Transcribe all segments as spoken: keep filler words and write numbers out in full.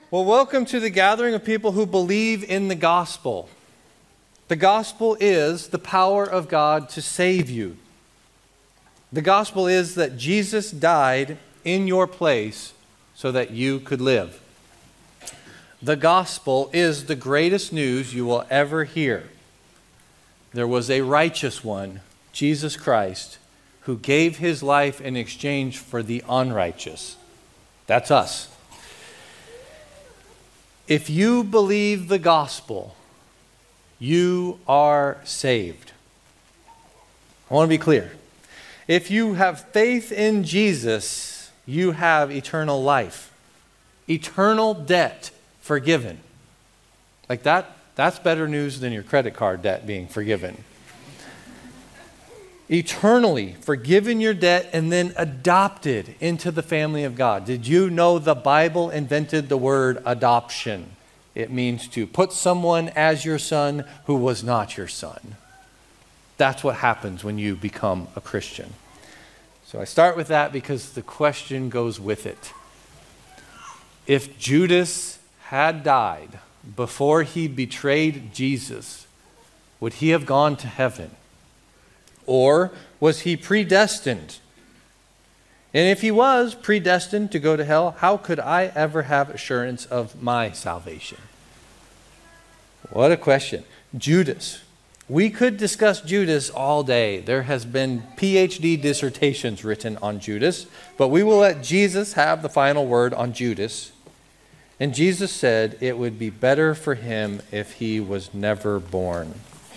Well, welcome to the gathering of people who believe in the gospel. The gospel is the power of God to save you. The gospel is that Jesus died in your place so that you could live. The gospel is the greatest news you will ever hear. There was a righteous one, Jesus Christ, who gave his life in exchange for the unrighteous. That's us. If you believe the gospel, you are saved. I want to be clear. If you have faith in Jesus, you have eternal life. Eternal debt forgiven. Like that, that's better news than your credit card debt being forgiven. Eternally forgiven your debt and then adopted into the family of God. Did you know the Bible invented the word adoption? It means to put someone as your son who was not your son. That's what happens when you become a Christian. So I start with that because the question goes with it. If Judas had died before he betrayed Jesus, would he have gone to heaven? Or was he predestined? And if he was predestined to go to hell, how could I ever have assurance of my salvation? What a question. Judas. We could discuss Judas all day. There has been P H D dissertations written on Judas, but we will let Jesus have the final word on Judas. And Jesus said it would be better for him if he was never born.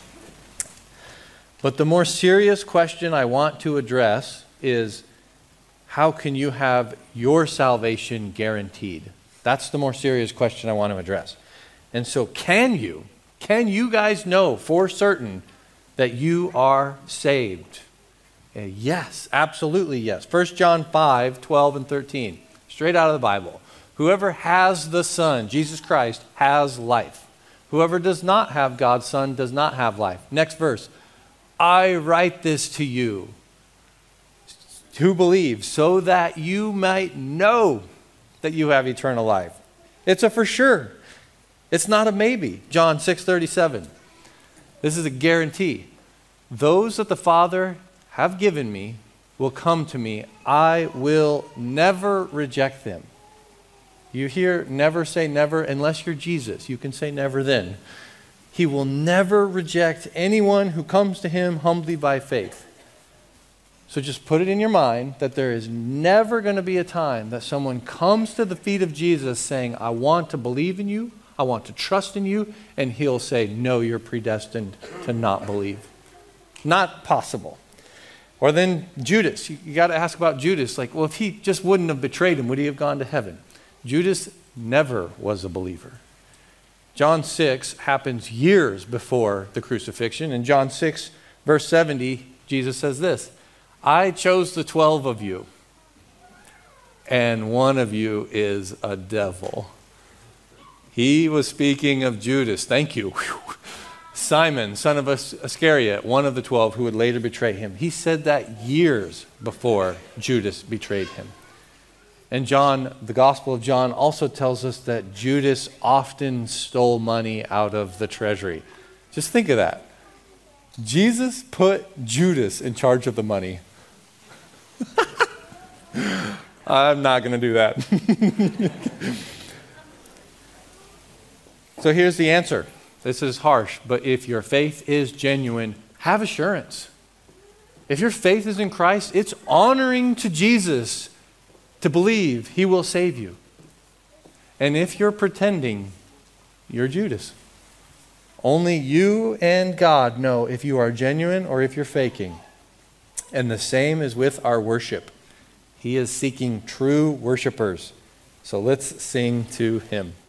But the more serious question I want to address is, how can you have your salvation guaranteed? That's the more serious question I want to address. And so can you, can you guys know for certain that you are saved? Uh, yes, absolutely yes. First John five, twelve and thirteen, straight out of the Bible. Whoever has the Son, Jesus Christ, has life. Whoever does not have God's Son does not have life. Next verse. I write this to you who believe so that you might know that you have eternal life. It's a for sure. It's not a maybe. John six thirty-seven. This is a guarantee. Those that the Father have given me will come to me. I will never reject them. You hear never say never unless you're Jesus. You can say never then. He will never reject anyone who comes to him humbly by faith. So just put it in your mind that there is never going to be a time that someone comes to the feet of Jesus saying, I want to believe in you, I want to trust in you, and he'll say, no, you're predestined to not believe. Not possible. Or then Judas. You, you got to ask about Judas. Like, well, if he just wouldn't have betrayed him, would he have gone to heaven? Judas never was a believer. John six happens years before the crucifixion. In John six, verse seventy, Jesus says this, I chose the twelve of you, and one of you is a devil. He was speaking of Judas. Thank you. Whew. Simon, son of Iscariot, one of the twelve who would later betray him. He said that years before Judas betrayed him. And John, the Gospel of John also tells us that Judas often stole money out of the treasury. Just think of that. Jesus put Judas in charge of the money. I'm not going to do that. So here's the answer. This is harsh, but if your faith is genuine, have assurance. If your faith is in Christ, it's honoring to Jesus to believe he will save you. And if you're pretending, you're Judas. Only you and God know if you are genuine or if you're faking. And the same is with our worship. He is seeking true worshipers. So let's sing to him.